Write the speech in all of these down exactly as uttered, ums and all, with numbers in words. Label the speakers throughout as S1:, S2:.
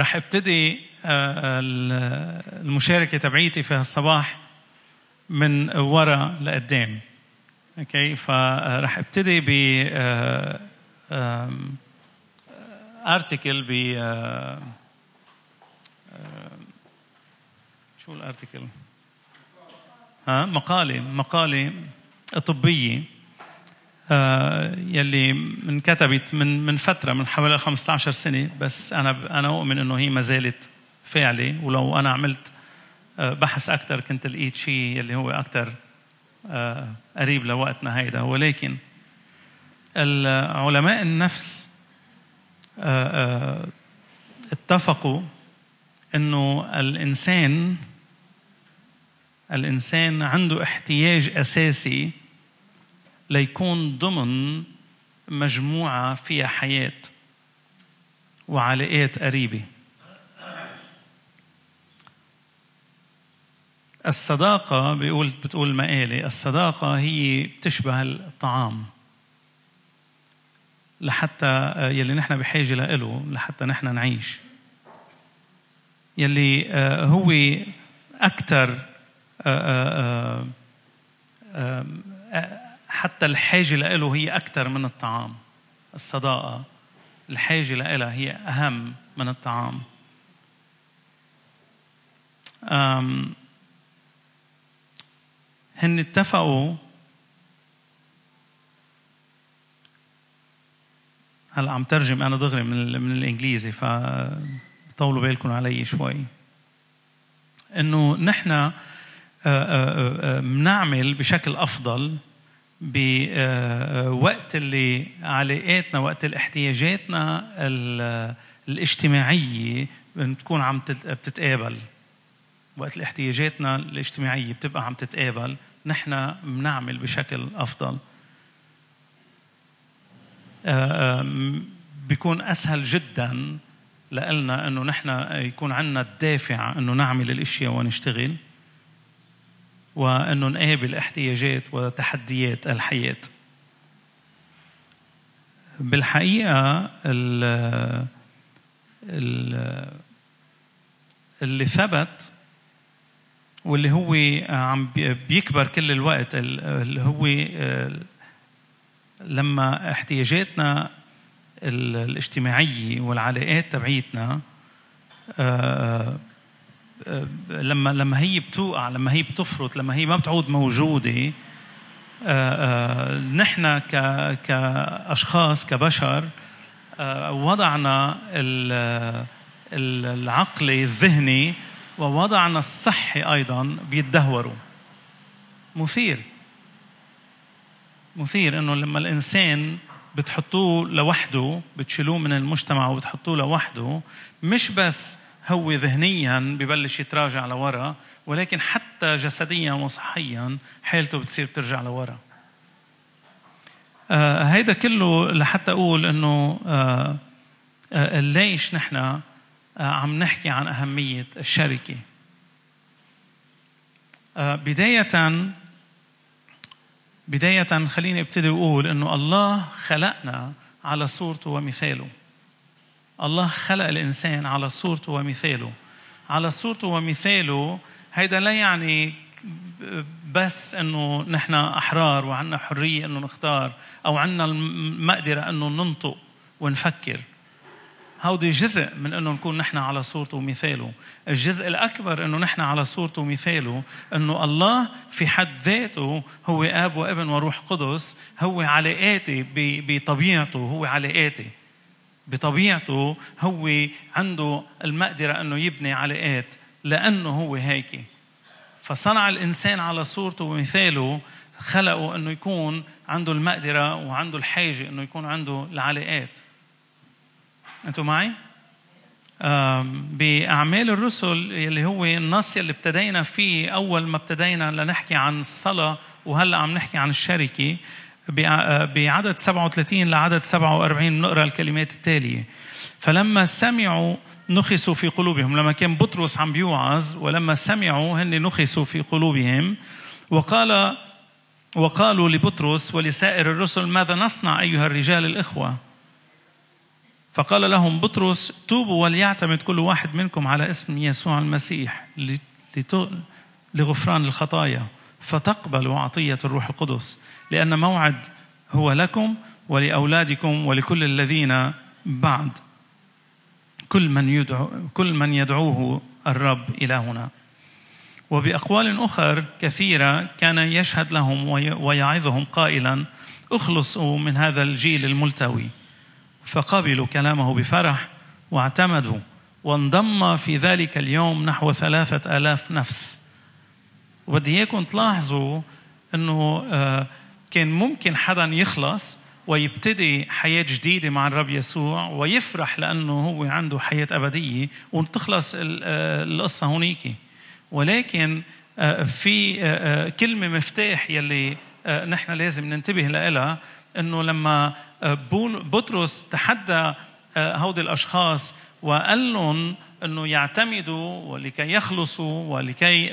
S1: رح ابتدي المشاركة تبعيتي في هالصباح من ورا لقدام. اوكي، فرح ابتدي ب ارتكل ب شو الارتكل؟ ها مقالة مقالة طبية يلي انكتبت من من فترة، من حوالي خمسة عشر سنة، بس أنا أنا أؤمن إنه هي ما زالت فاعلة. ولو أنا عملت بحث أكتر كنت لقيت شيء يلي هو أكتر قريب لوقتنا هيدا. ولكن علماء النفس اتفقوا إنه الإنسان الإنسان عنده احتياج أساسي ليكون ضمن مجموعة فيها حياة وعلاقات قريبة. الصداقة بيقول بتقول المقالة، الصداقة هي بتشبه الطعام لحتى يلي نحن بحاجة له لحتى نحن نعيش، يلي هو أكتر حتى الحاجة له هي أكتر من الطعام. الصداقة الحاجة لها هي أهم من الطعام. هن اتفقوا، هلا عم ترجم أنا دغري من من الإنجليزي فطولوا بالكم علي شوي، إنه نحن بنعمل بشكل أفضل بوقت اللي علاقاتنا، وقت الاحتياجاتنا الاجتماعية بتكون عم بتتقابل. وقت الاحتياجاتنا الاجتماعية بتبقى عم تتقابل، نحن بنعمل بشكل أفضل. بيكون أسهل جدا لنا إنه نحن يكون عنا الدافع إنه نعمل الأشياء ونشتغل، وأنه نقابل احتياجات وتحديات الحياة. بالحقيقة اللي ثبت واللي هو عم بيكبر كل الوقت، اللي هو لما احتياجاتنا الاجتماعية والعلاقات تبعيتنا لما لما هي بتوقع، لما هي بتفرط، لما هي ما بتعود موجودة، نحن ك كأشخاص كبشر وضعنا العقلي الذهني ووضعنا الصحي أيضا بيتدهوروا. مثير مثير إنه لما الإنسان بتحطوه لوحده، بتشيلوه من المجتمع وبتحطوه لوحده، مش بس هو ذهنياً ببلش يتراجع لورا، ولكن حتى جسدياً وصحياً حالته بتصير ترجع لورا. آه هيدا كله لحتى أقول إنه آه آه ليش نحن آه عم نحكي عن أهمية الشركة. آه بداية بداية خليني ابتدي أقول إنه الله خلقنا على صورته ومثاله. الله خلق الإنسان على صورته ومثاله. على صورته ومثاله هيدا لا يعني بس إنه نحن أحرار وعنا حرية إنه نختار، أو عنا المقدرة إنه ننطق ونفكر. هودي جزء من إنه نكون نحن على صورته ومثاله. الجزء الأكبر إنه نحن على صورته ومثاله إنه الله في حد ذاته هو آب وابن وروح قدس. هو علاقاتي بطبيعته، هو علاقاتي بطبيعته، هو عنده المقدرة إنه يبني علاقات لأنه هو هيك. فصنع الإنسان على صورته ومثاله، خلقه إنه يكون عنده المقدرة وعنده الحاجة إنه يكون عنده العلاقات. أنتوا معي؟ بأعمال الرسل اللي هو النص اللي ابتدينا فيه أول ما ابتدينا لنحكي عن الصلاة، وهلأ عم نحكي عن الشركة، بعدد سبعة وثلاثين لعدد سبعة وأربعين نقرأ الكلمات التالية. فلما سمعوا نخسوا في قلوبهم. لما كان بطرس عم بيوعظ، ولما سمعوا هن نخسوا في قلوبهم، وقال وقالوا لبطرس ولسائر الرسل: ماذا نصنع أيها الرجال الإخوة؟ فقال لهم بطرس توبوا وليعتمد كل واحد منكم على اسم يسوع المسيح لغفران الخطايا فتقبلوا عطية الروح القدس، لأن موعد هو لكم ولأولادكم ولكل الذين بعد، كل من يدعو كل من يدعوه الرب إلهنا. وبأقوال أخرى كثيرة كان يشهد لهم ويعظهم قائلا اخلصوا من هذا الجيل الملتوي. فقبلوا كلامه بفرح واعتمدوا، وانضم في ذلك اليوم نحو ثلاثة آلاف نفس. وبدي إياكم تلاحظوا أنه كان ممكن حدا يخلص ويبتدي حياة جديدة مع الرب يسوع ويفرح لأنه هو عنده حياة أبدية وتخلص القصة هونيكي. ولكن في كلمة مفتاح يلي نحن لازم ننتبه لها، أنه لما بطرس تحدى هؤلاء الأشخاص وقال لهم أنه يعتمدوا ولكي يخلصوا ولكي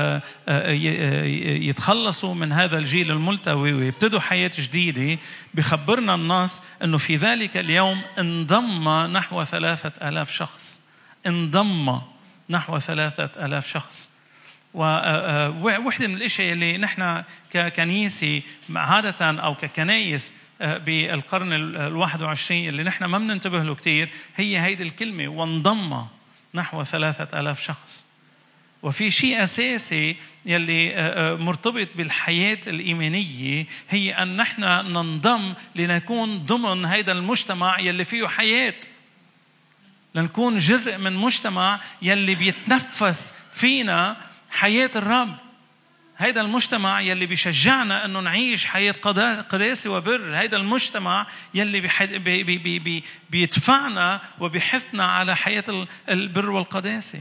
S1: يتخلصوا من هذا الجيل الملتوي ويبتدوا حياة جديدة، بخبرنا النص أنه في ذلك اليوم انضم نحو ثلاثة آلاف شخص. انضم نحو ثلاثة آلاف شخص. وواحدة من الأشياء اللي نحن ككنيسة عادة أو ككنايس بالقرن الواحد وعشرين اللي نحن ما بننتبه له كتير هي هيدي الكلمة، وانضم نحو ثلاثة آلاف شخص. وفي شيء أساسي يلي مرتبط بالحياة الإيمانية، هي أن نحن ننضم لنكون ضمن هيدا المجتمع يلي فيه حياة، لنكون جزء من مجتمع يلي بيتنفس فينا حياة الرب. هيدا المجتمع يلي بيشجعنا أنه نعيش حياة قداسة وبر. هيدا المجتمع يلي بي بي بي بيدفعنا وبيحثنا على حياة البر والقداسة.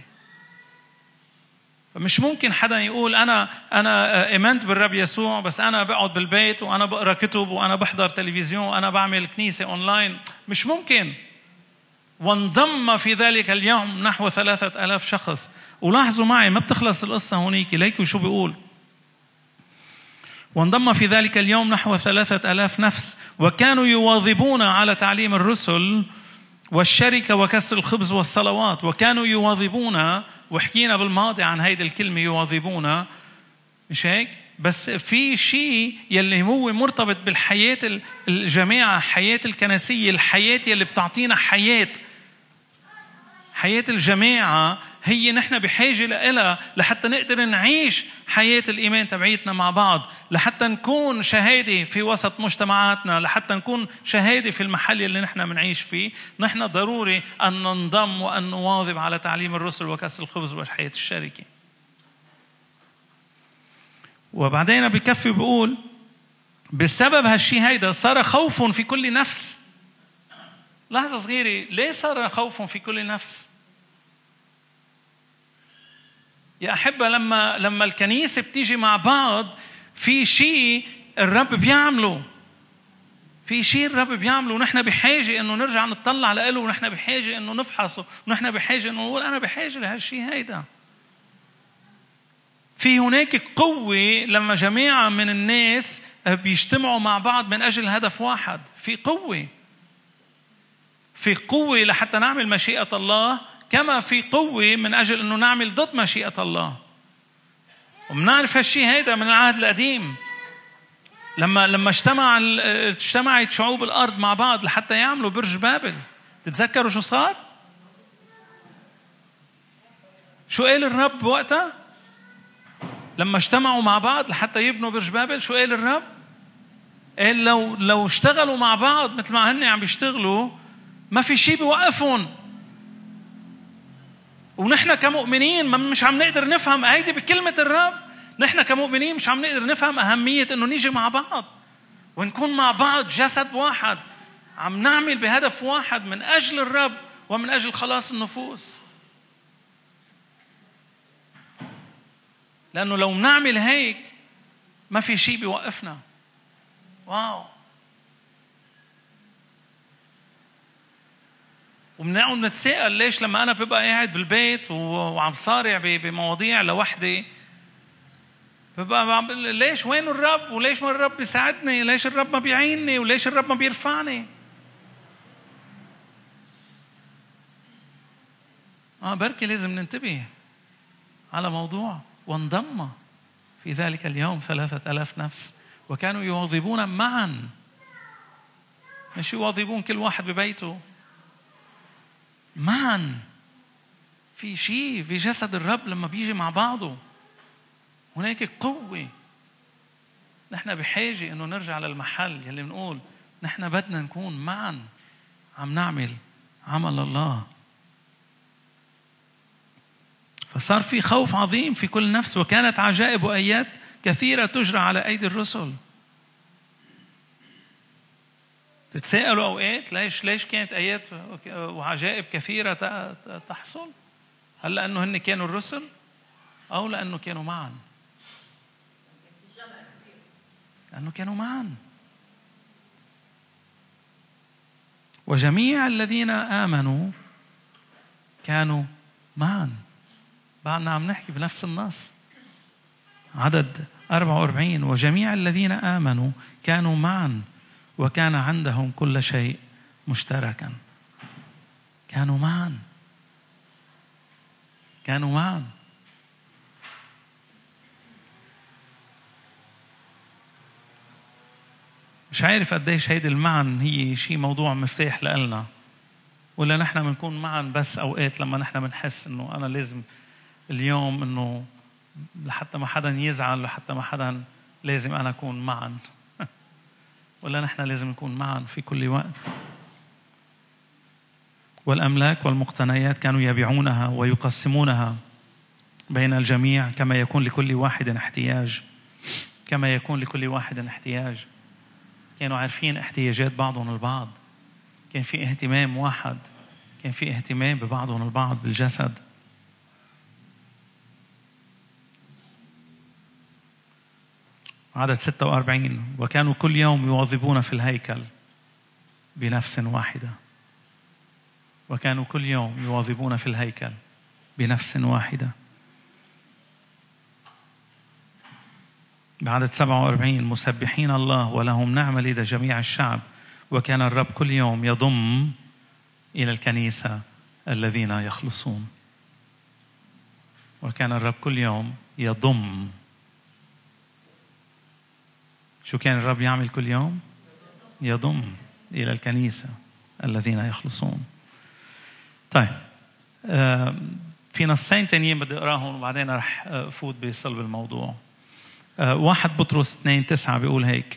S1: مش ممكن حدا يقول أنا أنا آمنت بالرب يسوع بس أنا بقعد بالبيت وأنا بقرأ كتب وأنا بحضر تلفزيون وأنا بعمل كنيسة أونلاين. مش ممكن. وانضم في ذلك اليوم نحو ثلاثة آلاف شخص. ولاحظوا معي ما بتخلص القصة هونيك، ليكوا شو بيقول. وانضم في ذلك اليوم نحو ثلاثة آلاف نفس، وكانوا يواظبون على تعليم الرسل والشركة وكسر الخبز والصلوات. وكانوا يواظبون، وحكينا بالماضي عن هيدي الكلمة يواظبون، مش هيك؟ بس في شيء يلي هو مرتبط بالحياة الجماعة، حياة الكنسية، الحياة يلي بتعطينا حياة. حياة الجماعة هي نحن بحاجة لها لحتى نقدر نعيش حياة الإيمان تبعيتنا مع بعض، لحتى نكون شهادة في وسط مجتمعاتنا، لحتى نكون شهادة في المحل اللي نحن منعيش فيه. نحن ضروري أن ننضم وأن نواظب على تعليم الرسل وكسر الخبز وحياة الشركة. وبعدين بكفي بقول بسبب هالشي هيدا صار خوف في كل نفس. لحظة صغيرة، ليه صار خوف في كل نفس؟ يا أحبة، لما لما الكنيسة بتيجي مع بعض في شيء الرب بيعمله، في شيء الرب بيعمله، ونحن بحاجة إنه نرجع نطلع له، ونحن بحاجة إنه نفحصه، ونحن بحاجة إنه نقول أنا بحاجة لهالشيء هيدا. في هناك قوة لما جماعة من الناس بيجتمعوا مع بعض من أجل هدف واحد. في قوة، في قوة لحتى نعمل مشيئة الله، كما في قوة من أجل أنه نعمل ضد مشيئة الله. ومنعرف هالشيء هيدا من العهد القديم، لما لما اجتمع اجتمعت شعوب الأرض مع بعض لحتى يعملوا برج بابل. تتذكروا شو صار؟ شو قال الرب وقتها لما اجتمعوا مع بعض لحتى يبنوا برج بابل؟ شو قال الرب؟ قال لو لو اشتغلوا مع بعض مثل ما هن عم بيشتغلوا ما في شيء بيوقفهم. ونحن كمؤمنين مش عم نقدر نفهم هيدي بكلمة الرب. نحن كمؤمنين مش عم نقدر نفهم أهمية إنه نيجي مع بعض ونكون مع بعض جسد واحد، عم نعمل بهدف واحد من أجل الرب ومن أجل خلاص النفوس. لأنه لو نعمل هيك ما في شيء بيوقفنا. واو. وبنقعد نتساءل ليش لما أنا ببقى قاعد بالبيت وعم صارع بمواضيع لوحدي ببقى ليش وين الرب؟ وليش ما الرب بيساعدني؟ ليش الرب ما بيعينني؟ وليش الرب ما بيرفعني؟ آه بركي لازم ننتبه على موضوع. وانضم في ذلك اليوم ثلاثة ألاف نفس وكانوا يواظبون معا، مش يواظبون كل واحد ببيته، معا. في شيء في جسد الرب لما بيجي مع بعضه هناك قوة. نحن بحاجة إنه نرجع للمحل يلي بنقول نحن بدنا نكون معا عم نعمل عمل الله. فصار في خوف عظيم في كل نفس، وكانت عجائب وآيات كثيرة تجرى على أيدي الرسل. تتساءلوا أوقات ليش ليش كانت آيات وعجائب كثيرة تحصل؟ هل لأنه هن كانوا الرسل أو لأنه كانوا معا؟ لأنه كانوا معا. وجميع الذين آمنوا كانوا معا. بعدنا عم نحكي بنفس النص، عدد أربعة وأربعين، وجميع الذين آمنوا كانوا معا وكان عندهم كل شيء مشتركا. كانوا معا، كانوا معا. مش عارف قديش هيدي المعا هي شيء موضوع مفتاح لنا، ولا نحن بنكون معا بس أوقات لما نحن بنحس إنه أنا لازم اليوم إنه لحتى ما حدا يزعل، لحتى ما حدا لازم أنا أكون معا. ولا نحن لازم نكون معا في كل وقت. والأملاك والمقتنيات كانوا يبيعونها ويقسمونها بين الجميع كما يكون لكل واحد احتياج. كما يكون لكل واحد احتياج. كانوا عارفين احتياجات بعضهم البعض. كان في اهتمام واحد، كان في اهتمام ببعضهم البعض بالجسد. عدد ستة وأربعين، وكانوا كل يوم يواظبون في الهيكل بنفس واحدة. وكانوا كل يوم يواظبون في الهيكل بنفس واحدة. بعدد سبعة وأربعين، مسبحين الله ولهم نعمة لدى جميع الشعب. وكان الرب كل يوم يضم إلى الكنيسة الذين يخلصون. وكان الرب كل يوم يضم. شو كان الرب يعمل كل يوم؟ يضم إلى الكنيسة الذين يخلصون. طيب، في نصين تانيين بدي أقراهم وبعدين رح أفوت بصلب الموضوع. واحد بطرس اثنين تسعة بيقول هيك،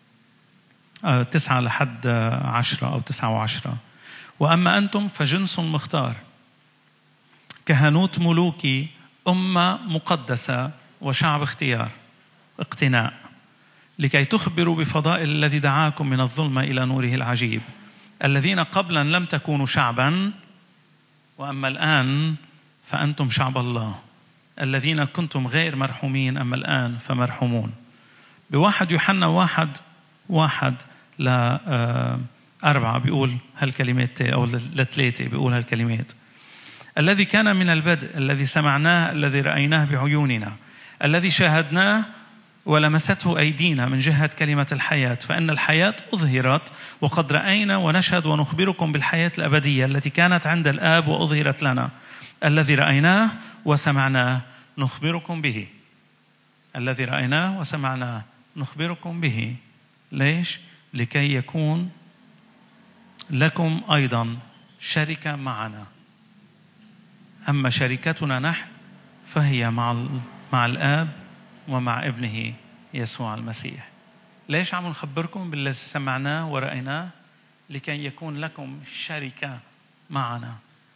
S1: تسعة لحد عشرة أو تسعة وعشرة. وأما أنتم فجنس مختار، كهنوت ملوكي، أمة مقدسة، وشعب اختيار اقتناء، لكي تخبروا بفضائل الذي دعاكم من الظلمة إلى نوره العجيب، الذين قبلا لم تكونوا شعبا وأما الآن فأنتم شعب الله، الذين كنتم غير مرحومين أما الآن فمرحومون. بواحد يوحنا واحد واحد لأربعة بيقول هالكلمات، أو لثلاثة بيقول هالكلمات: الذي كان من البدء، الذي سمعناه، الذي رأيناه بعيوننا، الذي شاهدناه ولمسته أيدينا من جهة كلمة الحياة. فإن الحياة أظهرت وقد رأينا ونشهد ونخبركم بالحياة الأبدية التي كانت عند الآب وأظهرت لنا. الذي رأيناه وسمعناه نخبركم به. الذي رأيناه وسمعناه نخبركم به. ليش؟ لكي يكون لكم أيضا شركة معنا. أما شركتنا نحن فهي مع مع الآب ومع ابنه يسوع المسيح. ليش عم نخبركم بالذي سمعناه ورأيناه؟ لكي يكون لكم شركة معنا.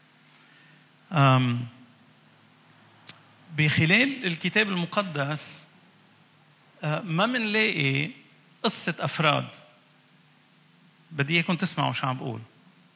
S1: بخلال الكتاب المقدس ما منلاقي قصة أفراد. بدي إياكم تسمعوا شو عم بقول.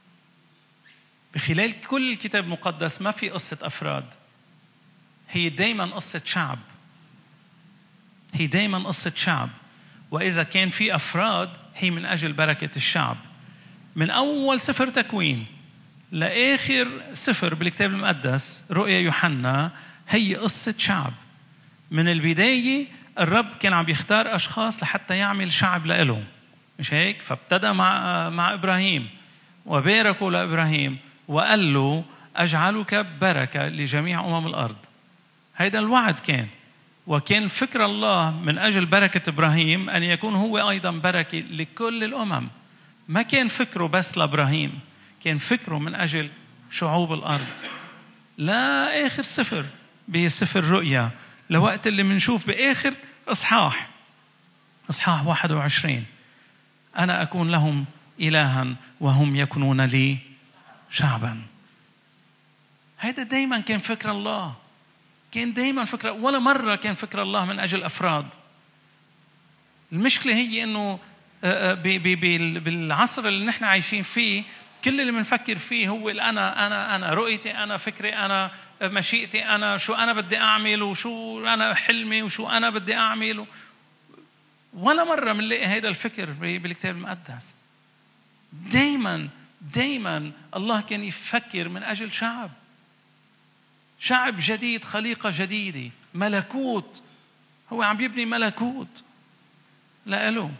S1: بخلال كل الكتاب المقدس ما في قصة أفراد، هي دايما قصة شعب. هي دايما قصة شعب. وإذا كان في أفراد هي من أجل بركة الشعب. من أول سفر تكوين لآخر سفر بالكتاب المقدس رؤيا يوحنا هي قصة شعب. من البداية الرب كان عم يختار أشخاص لحتى يعمل شعب لإله، مش هيك؟ فابتدى مع مع إبراهيم وباركوا لإبراهيم وقال له أجعلك بركة لجميع أمم الأرض. هيدا الوعد كان، وكان فكر الله من أجل بركة إبراهيم أن يكون هو أيضا بركة لكل الأمم. ما كان فكره بس لإبراهيم، كان فكره من أجل شعوب الأرض. لا آخر سفر بسفر الرؤيا، لوقت اللي منشوف بآخر إصحاح إصحاح واحد وعشرين، أنا أكون لهم إلها وهم يكونون لي شعبا. هذا دايما كان فكر الله، كان دايما فكرة، ولا مرة كان فكر الله من أجل أفراد. المشكلة هي إنه بالعصر اللي نحن عايشين فيه كل اللي منفكر فيه هو أنا أنا أنا رؤيتي، أنا فكري، أنا مشيئتي، أنا شو أنا بدي أعمل، وشو أنا حلمي، وشو أنا بدي أعمل. ولا مرة منلاقي هذا الفكر بالكتاب المقدس. دايما دايما الله كان يفكر من أجل شعب، شعب جديد، خليقة جديدة، ملكوت. هو عم يبني ملكوت لا له.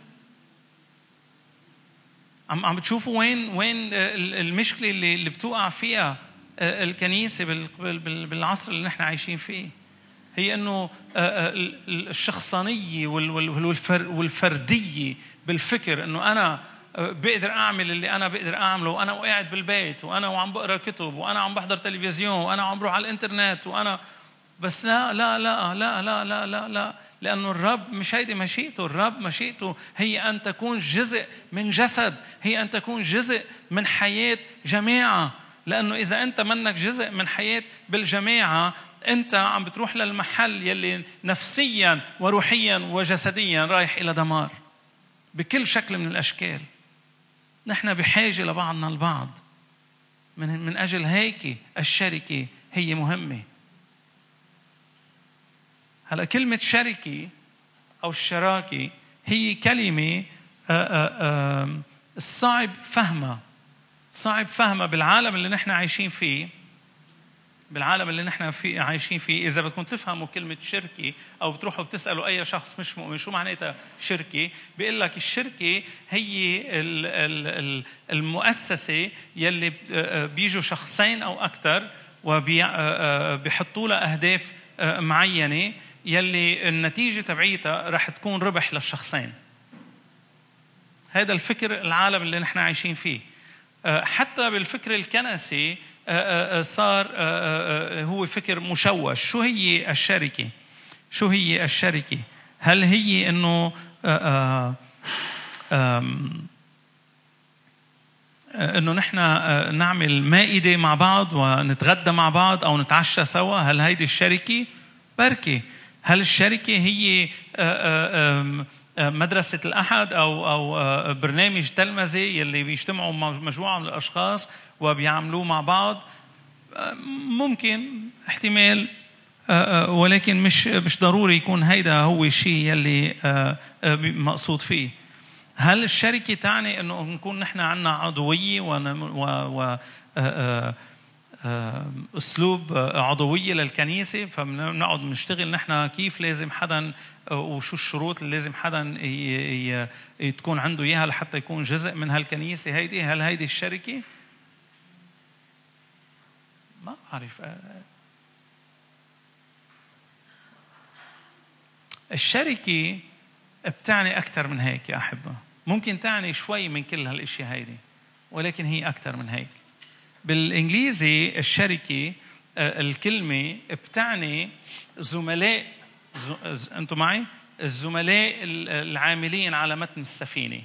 S1: عم عم بتشوفوا وين وين المشكلة اللي اللي بتوقع فيها الكنيسة بالعصر اللي نحن عايشين فيه. هي إنه الشخصانية والفردية بالفكر، إنه أنا بقدر أعمل اللي أنا بقدر أعمله، وأنا قاعد بالبيت، وأنا وعم بقرأ كتب، وأنا عم بحضر تلفزيون، وأنا عم بروح على الإنترنت، وأنا بس لا لا لا لا لا لا لا, لا. لأنه الرب مش هيدي مشيئته. الرب مشيئته هي أن تكون جزء من جسد، هي أن تكون جزء من حياة جماعة. لأنه إذا أنت منك جزء من حياة بالجماعة، أنت عم بتروح للمحل يلي نفسيا وروحيا وجسديا رايح إلى دمار بكل شكل من الأشكال. نحن بحاجة لبعضنا البعض. من من أجل هيك الشركة هي مهمة. هلا كلمة شركة أو الشراكة هي كلمة صعب فهمها صعب فهمها بالعالم اللي نحن عايشين فيه. بالعالم اللي نحن فيه عايشين فيه، إذا بدكم تفهموا كلمة شركة أو بتروحوا بتسألوا أي شخص مش مؤمن شو معناتها شركة، بيقول لك الشركة هي المؤسسة يلي بيجوا شخصين أو أكثر وبيحطوا لها أهداف معينة، يلي النتيجة تبعيتها رح تكون ربح للشخصين. هذا الفكر العالم اللي نحن عايشين فيه. حتى بالفكر الكنسي صار هو فكر مشوش. شو هي الشركة؟ شو هي الشركة؟ هل هي إنه إنه نحن نعمل مائدة مع بعض ونتغدى مع بعض أو نتعشى سوا؟ هل هيدي الشركة؟ بركة. هل الشركة هي مدرسة الأحد أو أو برنامج تلمذة يلي بيجتمعوا مجموعة من الأشخاص وبيعملوه مع بعض؟ ممكن، احتمال، ولكن مش مش ضروري يكون هيدا هو الشيء يلي مقصود فيه. هل الشركة تعني إنه نكون نحن عنا عضوية و أسلوب عضوية للكنيسة، فبنقعد نشتغل نحن كيف لازم حدا وشو الشروط اللي لازم حدا تكون عنده إياها لحتى يكون جزء من هالكنيسة هيدي؟ هل هيدي الشركة؟ ما أعرف. الشركة بتعني أكثر من هيك يا أحبة. ممكن تعني شوي من كل هالاشياء هيدي، ولكن هي أكثر من هيك. بالإنجليزي الشركة الكلمة بتعني زملاء. أنتم معي؟ الزملاء العاملين على متن السفينة،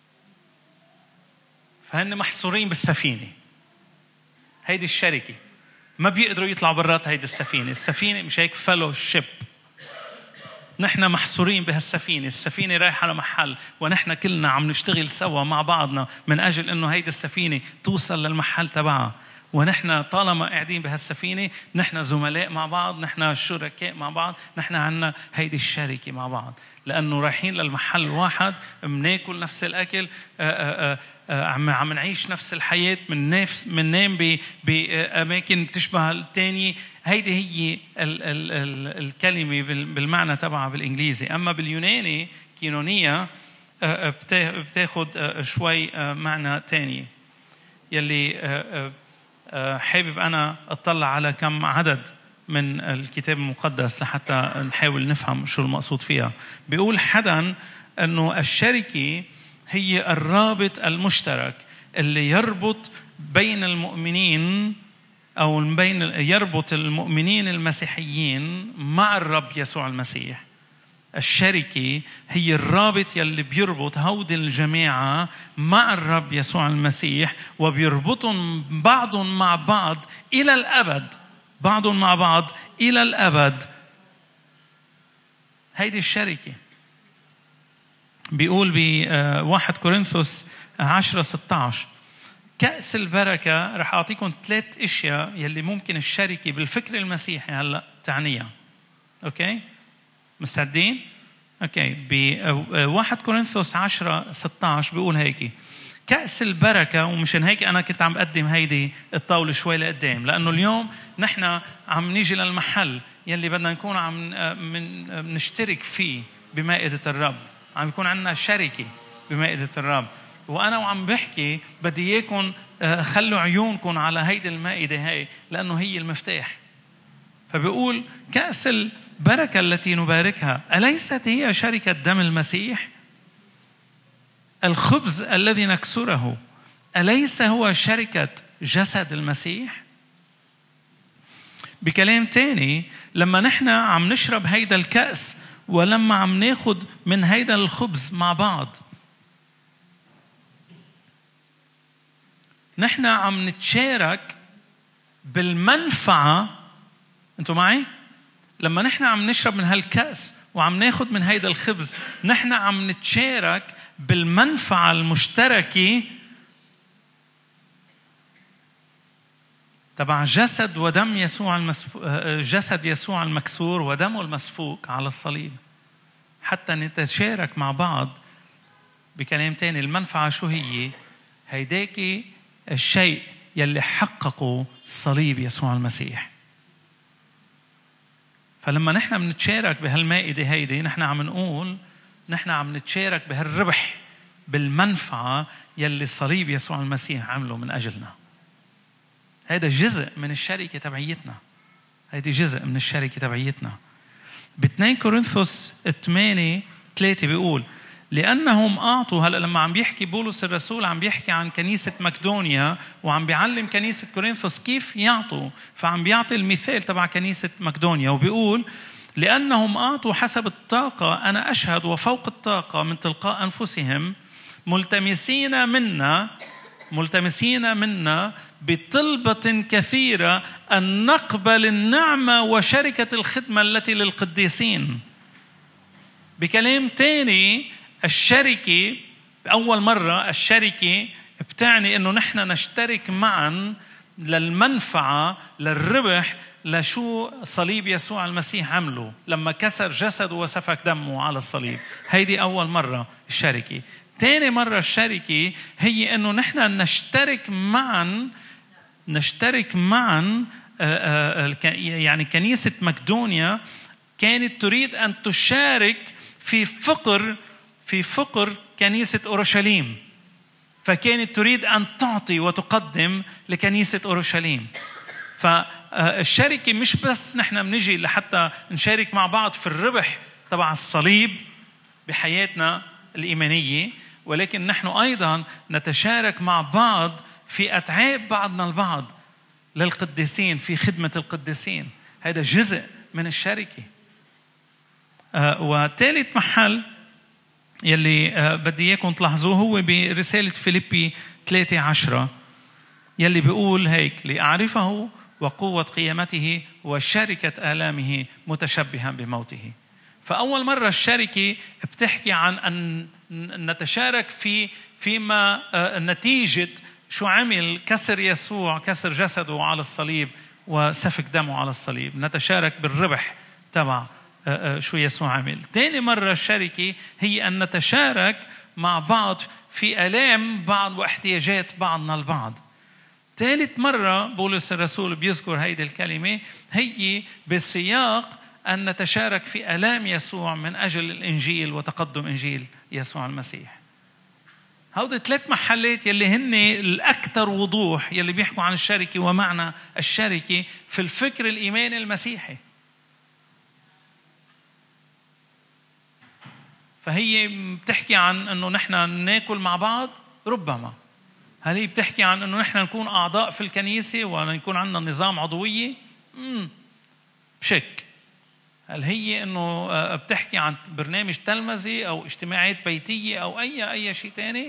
S1: فهن محصورين بالسفينة. هيدي الشركة ما بيقدروا يطلعوا برات هيدي السفينة. السفينة مش هيك فellowship، نحن محصورين بهالسفينة. السفينة رايحة لمحل ونحن كلنا عم نشتغل سوا مع بعضنا من أجل إنه هيدي السفينة توصل للمحل تبعها. ونحن طالما قاعدين بهالسفينة نحن زملاء مع بعض، نحن شركاء مع بعض، نحن عنا هيدي الشركة مع بعض، لأنه رايحين للمحل واحد، مناكل نفس الأكل، آآ آآ عم عم نعيش نفس الحياة، من نفس من نام بأماكن بتشبه التانية. هيدي هي ال ال ال الكلمة بالمعنى تبعها بالإنجليزي. أما باليوناني كينونية بتاخد شوي معنى تاني، يلي حابب أنا أطلع على كم عدد من الكتاب المقدس لحتى نحاول نفهم شو المقصود فيها. بيقول حدا أنه الشركة هي الرابط المشترك اللي يربط بين المؤمنين أو بين يربط المؤمنين المسيحيين مع الرب يسوع المسيح. الشركة هي الرابط يلي بيربط هود الجماعة مع الرب يسوع المسيح وبيربطهم بعضهم مع بعض إلى الأبد، بعضهم مع بعض إلى الأبد. هيدي الشركة. بيقول بواحد كورنثوس عشرة ستة عشر كأس البركة. رح أعطيكم ثلاث أشياء يلي ممكن الشركة بالفكر المسيحي هلأ تعنيها. أوكي؟ مستعدين؟ أوكي. بواحد كورنثوس عشرة ستة عشر بيقول هيك: كأس البركة. ومشان هيك أنا كنت عم بقدم هيدي الطاولة شوي لقدام، لأنه اليوم نحن عم نيجي للمحل يلي بدنا نكون عم من نشترك فيه بمائدة الرب. عم يكون عندنا شركة بمائدة الرب. وأنا وعم بحكي بدي إياكم خلوا عيونكم على هيدي المائدة هاي، لأنه هي المفتاح. فبيقول كأس البركة التي نباركها أليست هي شركة دم المسيح؟ الخبز الذي نكسره أليس هو شركة جسد المسيح؟ بكلام تاني، لما نحن عم نشرب هيدا الكأس ولما عم ناخد من هيدا الخبز مع بعض، نحن عم نتشارك بالمنفعة. انتوا معي؟ لما نحن عم نشرب من هالكأس وعم ناخد من هيدا الخبز، نحن عم نتشارك بالمنفعة المشتركة تبع جسد ودم يسوع المسفوك، جسد يسوع المكسور ودمه المسفوك على الصليب، حتى نتشارك مع بعض. بكلام تاني، المنفعة شو هي؟ هيداكي الشيء يلي حققه صليب يسوع المسيح. فلما نحن بنتشارك بهالمائدة هيدي، نحن عم نقول نحن عم نتشارك بهالربح، بالمنفعة يلي صليب يسوع المسيح عمله من أجلنا. هذا جزء من الشركة تبعيتنا. هذا جزء من الشركة تبعيتنا. باثنين كورنثوس ثمانية ثلاثة بيقول: لأنهم أعطوا. هلأ لما عم بيحكي بولس الرسول عم بيحكي عن كنيسة مقدونيا وعم بيعلم كنيسة كورنثوس كيف يعطوا، فعم بيعطي المثال تبع كنيسة مقدونيا وبيقول: لأنهم أعطوا حسب الطاقة، أنا أشهد وفوق الطاقة من تلقاء أنفسهم، ملتمسين منا ملتمسين منا بطلبة كثيرة أن نقبل النعمة وشركة الخدمة التي للقديسين. بكلام تاني، الشركة أول مرة الشركة بتعني إنه نحن نشترك معا للمنفعة، للربح، لشو صليب يسوع المسيح عمله لما كسر جسده وسفك دمه على الصليب. هيدي أول مرة الشركة. تاني مرة الشركة هي إنه نحن نشترك معا نشترك معا يعني كنيسة مقدونيا كانت تريد أن تشارك في فقر في فقر كنيسة أورشليم، فكانت تريد أن تعطي وتقدم لكنيسة أورشليم. فالشركة مش بس نحن بنجي لحتى نشارك مع بعض في الربح تبع الصليب بحياتنا الإيمانية، ولكن نحن أيضا نتشارك مع بعض في أتعاب بعضنا البعض للقديسين، في خدمة القديسين. هذا جزء من الشركة. آه وثالث محل يلي آه بدي إياكم تلاحظوه هو برسالة فيليبي ثلاثة عشرة، يلي بيقول هيك: لأعرفه وقوة قيامته وشركة آلامه متشبها بموته. فأول مرة الشركة بتحكي عن أن نتشارك في فيما آه نتيجة شو عمل كسر يسوع، كسر جسده على الصليب وسفك دمه على الصليب. نتشارك بالربح تبع شو يسوع عمل. تاني مرة الشركة هي أن نتشارك مع بعض في آلام بعض واحتياجات بعضنا البعض. ثالث مرة بولس الرسول بيذكر هيدي الكلمة هي بسياق أن نتشارك في آلام يسوع من أجل الإنجيل وتقدم إنجيل يسوع المسيح. هودي ثلاث محلات يلي هن الأكثر وضوح يلي بيحكوا عن الشركة ومعنى الشركة في الفكر الإيماني المسيحي. فهي بتحكي عن أنه نحن ناكل مع بعض، ربما. هل هي بتحكي عن أنه نحن نكون أعضاء في الكنيسة ونكون عندنا نظام عضوية؟ مم. بشك. هل هي أنه بتحكي عن برنامج تلمذي أو اجتماعات بيتية أو أي أي شيء تاني؟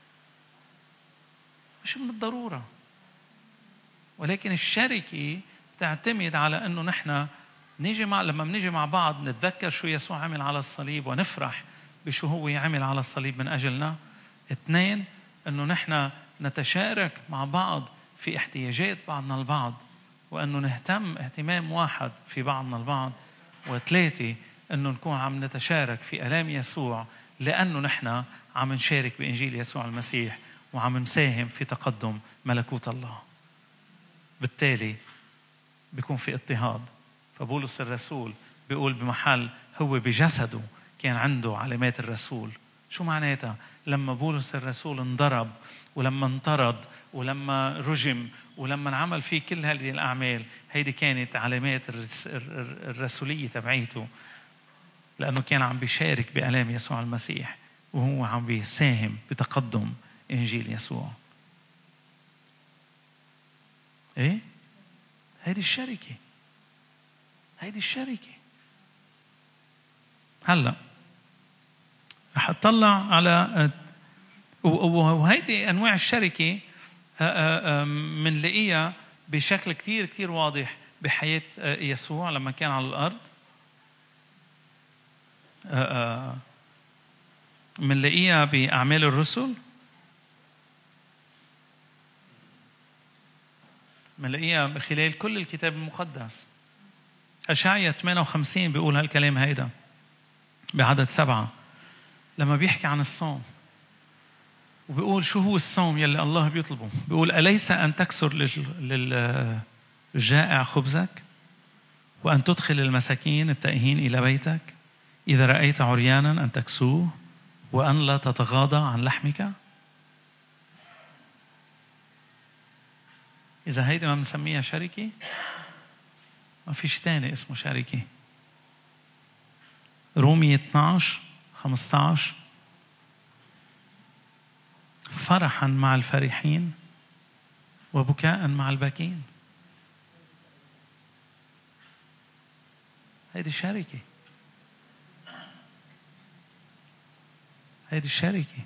S1: مش من الضرورة. ولكن الشركة تعتمد على أنه نحن نيجي مع لما بنيجي مع بعض نتذكر شو يسوع عمل على الصليب ونفرح بشو هو يعمل على الصليب من أجلنا. اثنين، أنه نحن نتشارك مع بعض في احتياجات بعضنا البعض وأنه نهتم اهتمام واحد في بعضنا البعض. وثلاثة، أنه نكون عم نتشارك في آلام يسوع لأنه نحن عم نشارك بإنجيل يسوع المسيح وعم نساهم في تقدم ملكوت الله. بالتالي بيكون في اضطهاد. فبولس الرسول بيقول بمحل هو بجسده كان عنده علامات الرسول. شو معناتها؟ لما بولس الرسول انضرب ولما انطرد ولما رجم ولما عمل فيه كل هذه الأعمال، هيدي كانت علامات الرسولية تبعيته، لأنه كان عم بيشارك بآلام يسوع المسيح وهو عم بيساهم بتقدم إنجيل يسوع. إيه؟ هيدي الشركة، هيدي الشركة. هلأ رح أطلع على وهيدي أنواع الشركة منلاقيها بشكل كتير كتير واضح بحياة يسوع لما كان على الأرض. منلاقيها بأعمال الرسل، منلاقيها من خلال كل الكتاب المقدس. أشعياء ثمانية وخمسين بيقول هالكلام هيدا بعدد سبعة لما بيحكي عن الصوم، وبيقول شو هو الصوم يلي الله بيطلبه. بيقول أليس أن تكسر للجائع خبزك وأن تدخل المساكين التائهين إلى بيتك، إذا رأيت عريانا أن تكسوه وأن لا تتغاضى عن لحمك. إذا هيدا ما بنسميها شركة، ما فيش تاني اسمه شركة. رومية اثناشر خمسة عشر فرحا مع الفرحين وبكاء مع الباكين. هيدي الشركة، هيدي الشركة.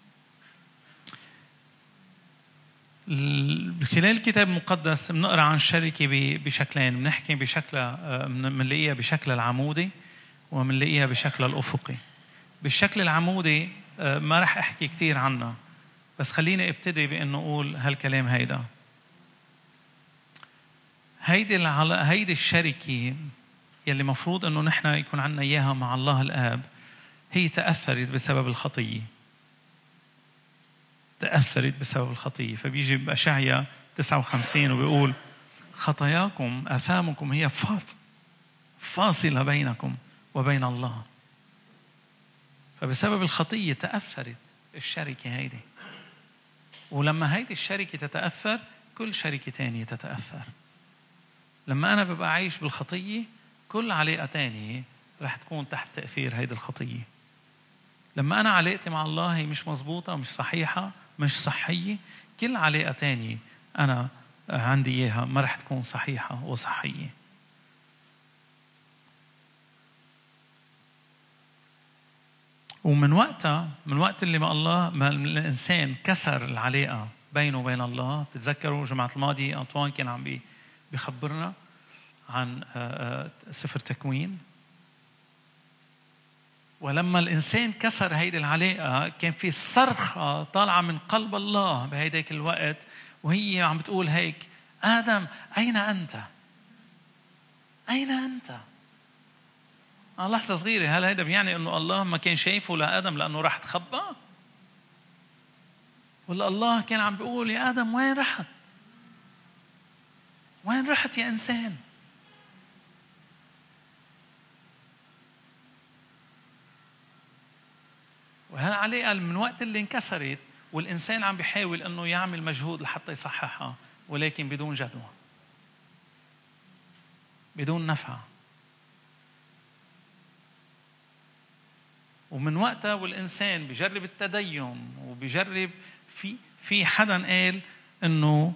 S1: خلال الكتاب المقدس بنقرأ عن الشركة بشكلين. بنحكي بشكل منلاقيها بشكل العمودي ومنلاقيها بشكل الأفقي. بالشكل العمودي ما رح أحكي كتير عنها، بس خليني ابتدي بأنه أقول هالكلام هيدا. هيدي هيدي الشركة يلي مفروض أنه نحن يكون عنا إياها مع الله الآب، هي تأثرت بسبب الخطية. تأثرت بسبب الخطية. فبيجي بأشعياء تسعة وخمسين وبيقول خطاياكم آثامكم هي فاصلة بينكم وبين الله. فبسبب الخطية تأثرت الشركة هيدي. ولما هيدي الشركة تتأثر، كل شركة تانية تتأثر. لما أنا ببقى عايش بالخطية، كل علاقة تانية رح تكون تحت تأثير هيدي الخطية. لما أنا علاقتي مع الله هي مش مزبوطة، مش صحيحة، مش صحية، كل علاقة تانية أنا عندي إياها ما رح تكون صحيحة وصحية. ومن وقتها، من وقت اللي ما الله ما الإنسان كسر العلاقة بينه وبين الله. تتذكروا جمعة الماضي أنطوان كان عم بيخبرنا عن سفر تكوين. ولما الإنسان كسر هيدي العلاقة، كان في صرخة طالعة من قلب الله بهيداك الوقت، وهي عم بتقول هيك: آدم أين أنت؟ أين أنت؟ آه لحظة صغيرة، هل هيدا بيعني إنه الله ما كان شايفه لآدم لأنه راح تخبى؟ ولا الله كان عم بيقول يا آدم وين رحت؟ وين رحت يا إنسان؟ وهالعلاقة من وقت اللي انكسرت والإنسان عم بيحاول أنه يعمل مجهود لحتى يصححها، ولكن بدون جدوى، بدون نفع. ومن وقتها والإنسان بيجرب التدين وبيجرب في في حدا قال إنه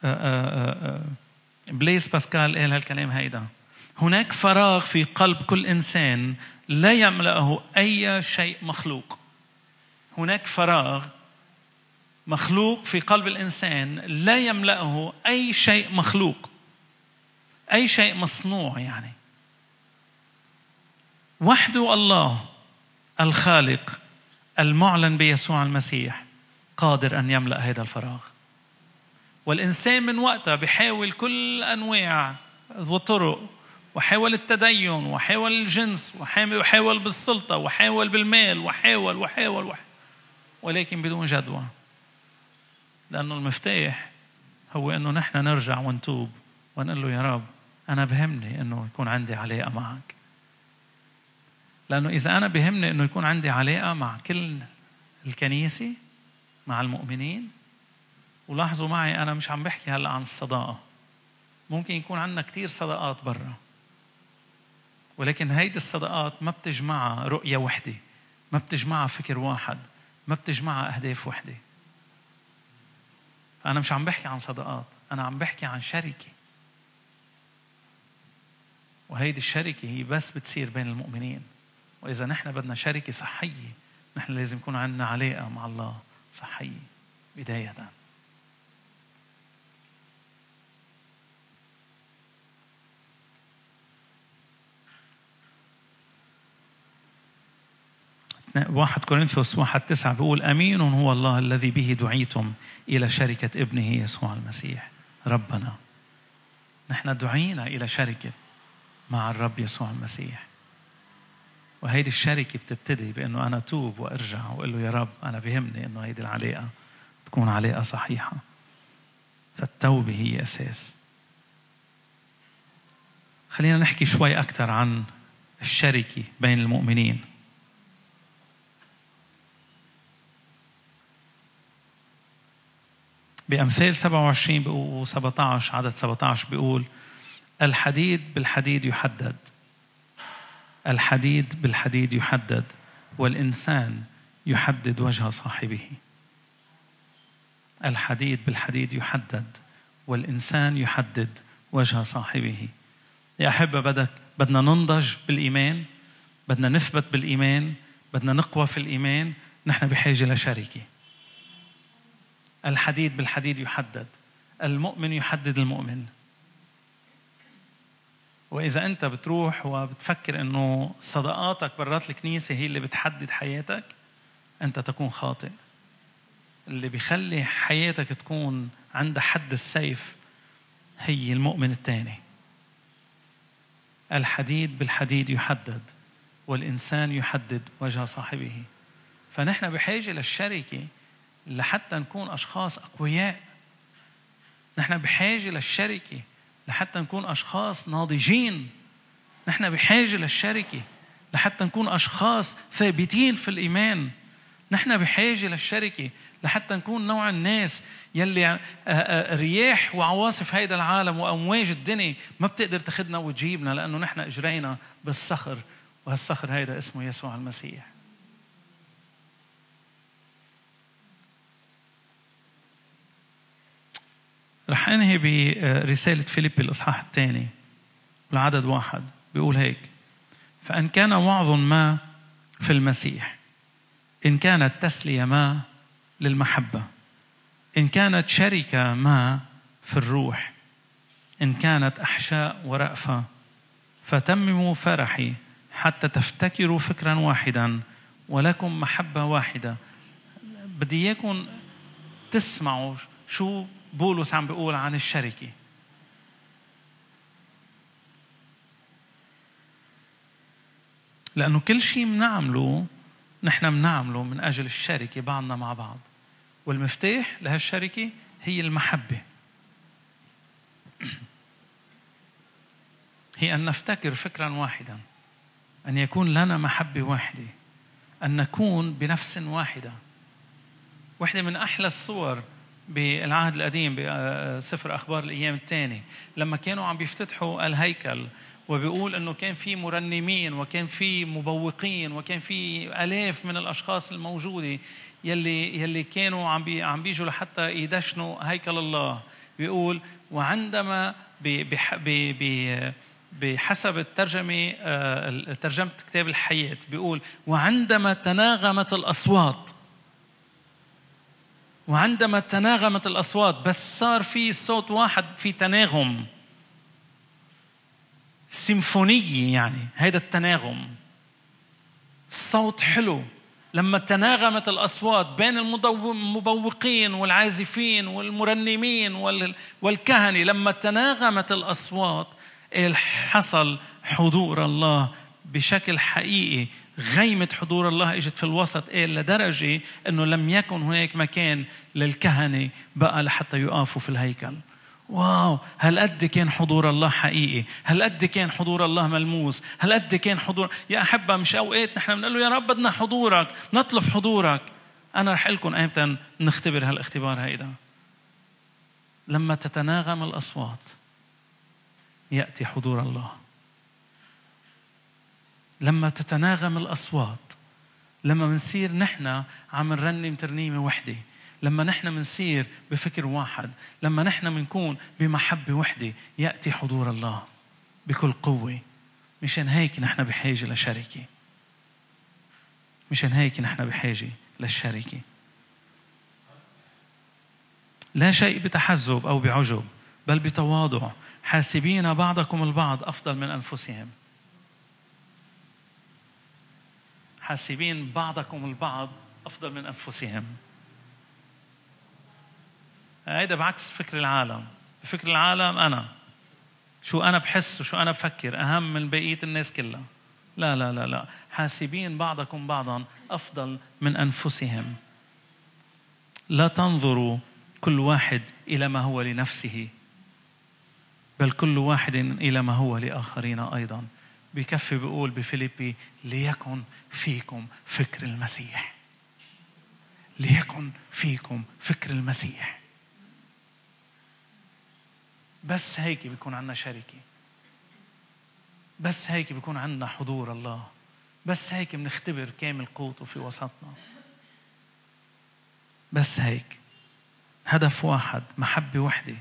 S1: بليس باسكال قال هالكلام هيدا: هناك فراغ في قلب كل إنسان لا يملأه أي شيء مخلوق. هناك فراغ مخلوق في قلب الإنسان لا يملأه أي شيء مخلوق، أي شيء مصنوع. يعني وحده الله الخالق المعلن بيسوع المسيح قادر أن يملأ هذا الفراغ. والإنسان من وقتها بيحاول كل أنواع وطرق، وحاول التدين وحاول الجنس وحاول بالسلطة وحاول بالمال وحاول وحاول وحاول ولكن بدون جدوى. لأنه المفتاح هو أنه نحن نرجع ونتوب ونقول له: يا رب أنا بهمني أنه يكون عندي علاقة معك. لأنه إذا أنا بهمني أنه يكون عندي علاقة مع كل الكنيسة، مع المؤمنين. ولاحظوا معي أنا مش عم بحكي هلأ عن الصداقة، ممكن يكون عندنا كتير صداقات برا، ولكن هيدي الصداقات ما بتجمعها رؤية وحدة، ما بتجمعها فكر واحد، ما بتجمعها أهداف وحدة. فأنا مش عم بحكي عن صداقات، أنا عم بحكي عن شركة. وهيدي الشركة هي بس بتصير بين المؤمنين. وإذا نحن بدنا شركة صحية، نحن لازم يكون عندنا علاقة مع الله صحية بداية. واحد كورنثوس واحد تسعة بيقول: أمين هو الله الذي به دعيتم إلى شركة ابنه يسوع المسيح ربنا. نحن دعينا إلى شركة مع الرب يسوع المسيح. وهيدي الشركة بتبتدي بأنه أنا توب وأرجع وأقول له: يا رب أنا بهمني أنه هيدي العلاقة تكون علاقة صحيحة. فالتوبة هي أساس. خلينا نحكي شوي أكتر عن الشركة بين المؤمنين. بأمثال سبعة وعشرين وسبعة عشر عدد سبعة عشر بيقول: الحديد بالحديد يحدد، الحديد بالحديد يحدد، والإنسان يحدد وجه صاحبه. الحديد بالحديد يحدد، والإنسان يحدد وجه صاحبه. يا أحبة، بدك بدنا ننضج بالإيمان، بدنا نثبت بالإيمان، بدنا نقوى في الإيمان. نحن بحاجة لشركة. الحديد بالحديد يحدد، المؤمن يحدد المؤمن. وإذا أنت بتروح وبتفكر أنه صداقاتك برات الكنيسة هي اللي بتحدد حياتك، أنت تكون خاطئ. اللي بيخلي حياتك تكون عند حد السيف هي المؤمن الثاني. الحديد بالحديد يحدد، والإنسان يحدد وجه صاحبه. فنحن بحاجة للشركة لحتى نكون أشخاص أقوياء. نحن بحاجة للشركة لحتى نكون أشخاص ناضجين. نحن بحاجة للشركة لحتى نكون أشخاص ثابتين في الإيمان. نحن بحاجة للشركة لحتى نكون نوع الناس يلي رياح وعواصف هيدا العالم وأمواج الدنيا ما بتقدر تاخدنا وتجيبنا، لأنه نحن إجرينا بالصخر، وهالصخر هيدا اسمه يسوع المسيح. رح أنهي برسالة فيليبي الإصحاح الثاني والعدد واحد بيقول هيك: فإن كان وعظ ما في المسيح، إن كانت تسلية ما للمحبة، إن كانت شركة ما في الروح، إن كانت أحشاء ورأفة، فتمموا فرحي حتى تفتكروا فكرا واحدا ولكم محبة واحدة. بدي إياكم تسمعوا شو بولس عم بيقول عن الشركة. لأنه كل شيء منعمله نحن منعمله من أجل الشركة بعضنا مع بعض، والمفتاح لهالشركة هي المحبة. هي أن نفتكر فكرا واحدا، أن يكون لنا محبة واحدة، أن نكون بنفس واحدة. واحدة من أحلى الصور بالعهد القديم بسفر أخبار الأيام الثاني لما كانوا عم بيفتتحوا الهيكل، وبيقول أنه كان في مرنمين وكان في مبوقين وكان في آلاف من الأشخاص الموجودة يلي يلي كانوا عم بي عم بيجوا لحتى يدشنوا هيكل الله. بيقول وعندما بحسب الترجمة ترجمة كتاب الحياة بيقول وعندما تناغمت الأصوات، وعندما تناغمت الأصوات، بس صار في صوت واحد في تناغم سيمفونية، يعني هيدا التناغم الصوت حلو. لما تناغمت الأصوات بين المبوقين والعازفين والمرنمين والكهنة، لما تناغمت الأصوات حصل حضور الله بشكل حقيقي. غيمة حضور الله اجت في الوسط إيه لدرجة أنه لم يكن هناك مكان للكهنة بقى لحتى يقفوا في الهيكل. واو، هل قد كان حضور الله حقيقي، هل قد كان حضور الله ملموس، هل قد كان حضور. يا أحبة مش أوقات نحن بنقول له يا رب بدنا حضورك، نطلب حضورك. أنا رح لكم أيمتى نختبر هالاختبار هيدا. لما تتناغم الأصوات يأتي حضور الله. لما تتناغم الأصوات، لما منصير نحن عم نرنم ترنيمة وحدة، لما نحن منصير بفكر واحد، لما نحن منكون بمحبة وحدة، يأتي حضور الله بكل قوة. مشان هيك نحن بحاجة لشركة، مشان هيك نحن بحاجة للشركة. لا شيء بتحزب أو بعجب، بل بتواضع، حاسبين بعضكم البعض أفضل من أنفسهم. حاسبين بعضكم البعض أفضل من أنفسهم. هذا بعكس فكر العالم. فكر العالم أنا شو أنا بحس وشو أنا بفكر أهم من بقية الناس كلها. لا لا لا لا، حاسبين بعضكم بعضا أفضل من أنفسهم. لا تنظروا كل واحد إلى ما هو لنفسه، بل كل واحد إلى ما هو لآخرين أيضا. بكفي بيقول بفيليبي ليكن فيكم فكر المسيح. ليكن فيكم فكر المسيح. بس هيك بيكون عنا شركة، بس هيك بيكون عنا حضور الله، بس هيك بنختبر كامل قوته في وسطنا. بس هيك هدف واحد، محبة وحدة.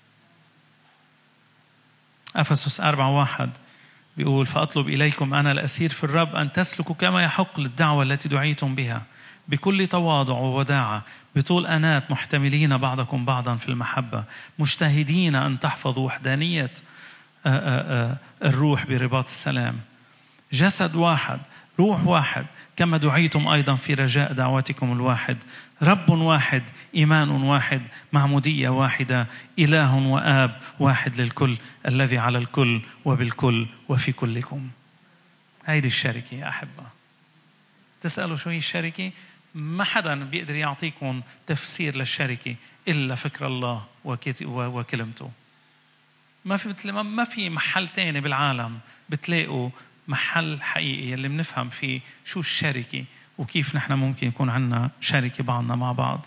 S1: أفسس أربعة واحد بيقول فأطلب إليكم أنا الأسير في الرب أن تسلكوا كما يحق للدعوة التي دعيتم بها، بكل تواضع ووداعة، بطول أنات، محتملين بعضكم بعضا في المحبة، مجتهدين أن تحفظوا وحدانية الروح برباط السلام. جسد واحد، روح واحد، كما دعيتم أيضا في رجاء دعوتكم الواحد، رب واحد، إيمان واحد، معمودية واحدة، إله وآب واحد للكل، الذي على الكل وبالكل وفي كلكم. هيدي الشركة يا أحبة. تسألوا شو هي الشركة؟ ما حدا بيقدر يعطيكم تفسير للشركة إلا فكر الله وكلمته. ما في مثل ما في محل تاني بالعالم بتلاقوا محل حقيقي اللي بنفهم فيه شو الشركة وكيف نحن ممكن يكون عنا شركة بعضنا مع بعض.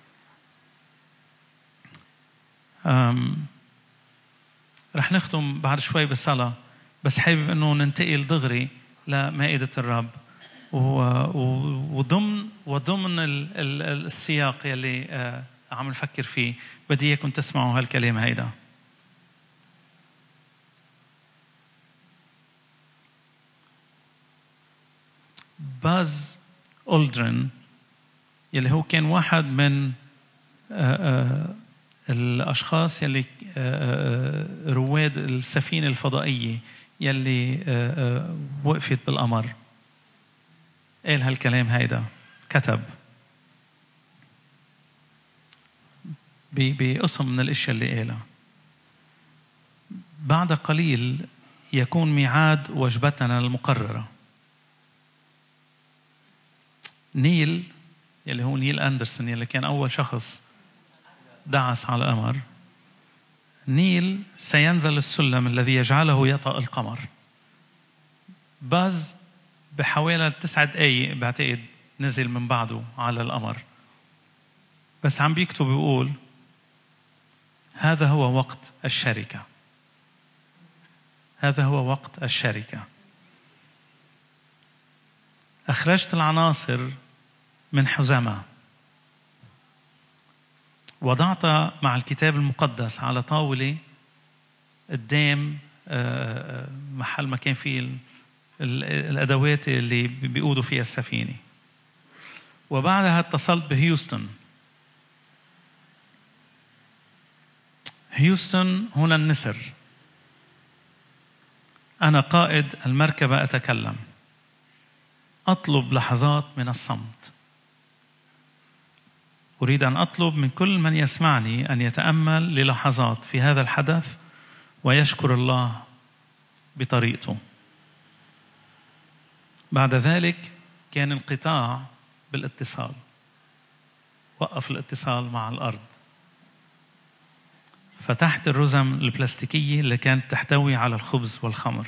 S1: رح نختم بعد شوي بالصلاة، بس حابب أنه ننتقل دغري لمائدة الرب وضمن وضمن السياق يلي عم نفكر فيه. بدي إياكم تسمعوا هالكلام هيدا. باز أولدرين يلي هو كان واحد من الأشخاص يلي رواد السفينة الفضائية يلي وقفت بالقمر، قال هالكلام هيدا. كتب بقسم من الاشياء اللي قالها: بعد قليل يكون ميعاد وجبتنا المقررة. نيل يلي هو نيل أندرسون يلي كان أول شخص دعس على القمر، نيل سينزل السلم الذي يجعله يطأ القمر. باز بحوالي تسعة دقايق بعتقد نزل من بعده على القمر. بس عم بيكتب بيقول هذا هو وقت الشركة. هذا هو وقت الشركة. أخرجت العناصر من حزمة، وضعتها مع الكتاب المقدس على طاولة قدام محل ما كان فيه الأدوات اللي بيقودوا فيها السفينة. وبعدها اتصلت بهيوستن. هيوستن هنا النسر. أنا قائد المركبة أتكلم. أطلب لحظات من الصمت. أريد أن أطلب من كل من يسمعني أن يتأمل للحظات في هذا الحدث ويشكر الله بطريقته. بعد ذلك كان انقطاع بالاتصال. وقف الاتصال مع الأرض. فتحت الرزم البلاستيكية اللي كانت تحتوي على الخبز والخمر.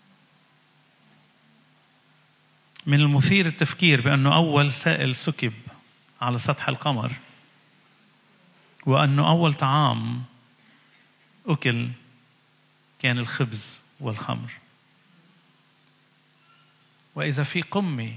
S1: من المثير التفكير بأنه أول سائل سكب على سطح القمر، وأنه أول طعام أكل كان الخبز والخمر. وإذا في قمة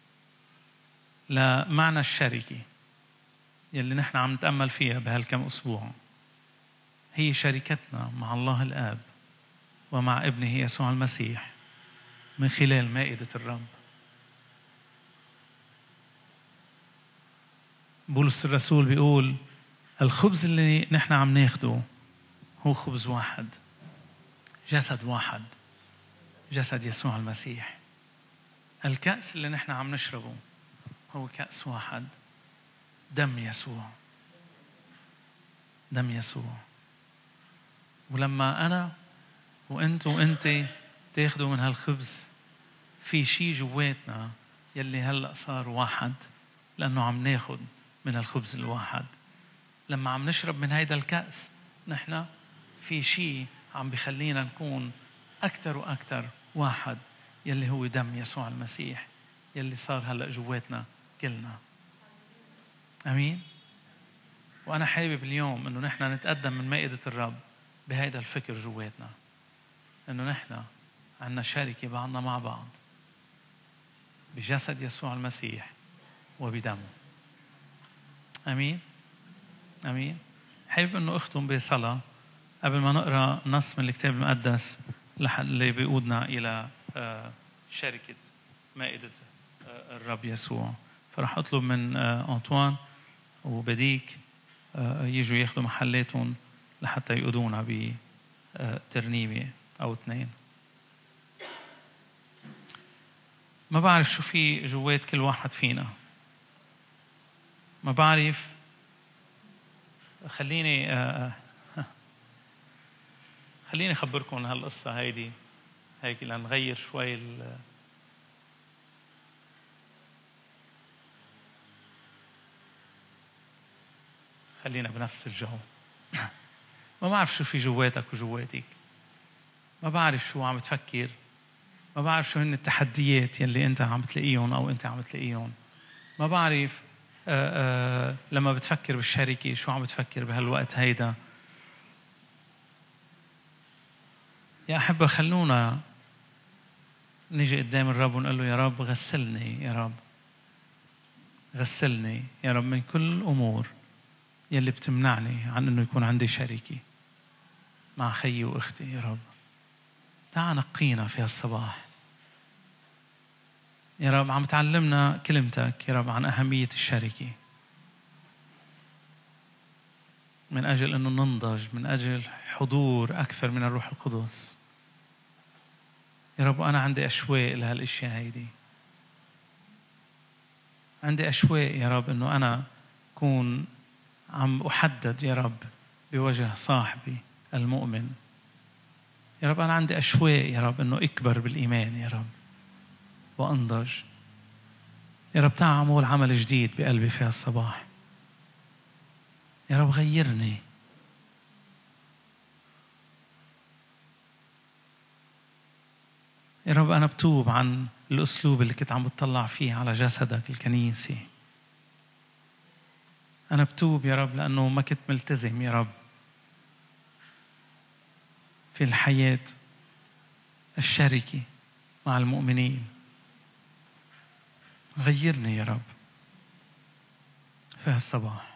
S1: لمعنى الشركة يلي نحن عم نتأمل فيها بهالكم أسبوع، هي شركتنا مع الله الآب ومع ابنه يسوع المسيح من خلال مائدة الرب. بولس الرسول بيقول الخبز اللي نحن عم ناخده هو خبز واحد، جسد واحد، جسد يسوع المسيح. الكأس اللي نحن عم نشربه هو كأس واحد، دم يسوع، دم يسوع. ولما أنا وأنت وأنت تاخدوا من هالخبز، في شيء جواتنا يلي هلأ صار واحد، لأنه عم ناخد من الخبز الواحد. لما عم نشرب من هيدا الكأس، نحن في شيء عم بخلينا نكون أكتر وأكتر واحد، يلي هو دم يسوع المسيح يلي صار هلأ جواتنا كلنا. أمين. وأنا حابب اليوم أنه نحن نتقدم من مائدة الرب بهيدا الفكر جواتنا، أنه نحن عنا شركة بعضنا مع بعض بجسد يسوع المسيح وبدمه. أمين. أمين. حابب أنه أختم بصلاة قبل ما نقرأ نص من الكتاب المقدس اللي بيقودنا إلى شركة مائدة الرب يسوع. فرح أطلب من أنطوان وبديك يجوا ياخدوا محلاتهم لحتى يقودونا بترنيمة أو اثنين. ما بعرف شو في جوات كل واحد فينا، ما بعرف. خليني خليني أخبركم هالقصة هيدي هيك لنغير شوي ال خلينا بنفس الجو. ما بعرف شو في جواتك وجواتك، ما بعرف شو عم تفكر، ما بعرف شو هن التحديات يلي أنت عم تلاقيهم أو أنت عم تلاقيهم. ما بعرف آآ آآ لما بتفكر بالشركة شو عم تفكر بهالوقت هيدا. يا أحبة خلونا نيجي قدام الرب ونقول له يا رب غسلني، يا رب غسلني يا رب من كل الأمور يلي بتمنعني عن أنه يكون عندي شركة مع خيي وأختي. يا رب تعال نقينا في هالصباح يا رب. عم تعلمنا كلمتك يا رب عن أهمية الشركة من أجل أنه ننضج، من أجل حضور أكثر من الروح القدس. يا رب أنا عندي أشواق لهالأشياء هيدي، عندي أشواق يا رب أنه أنا أكون عم أحدد يا رب بوجه صاحبي المؤمن. يا رب أنا عندي أشواق يا رب أنه أكبر بالإيمان يا رب وأنضج. يا رب تعال عمول عمل جديد بقلبي في هالصباح. يا رب غيرني. يا رب أنا بتوب عن الأسلوب اللي كنت عم بتطلع فيه على جسدك الكنيسي. أنا بتوب يا رب لأنه ما كنت ملتزم يا رب في الحياة الشركة مع المؤمنين. غيرني يا رب في هالصباح.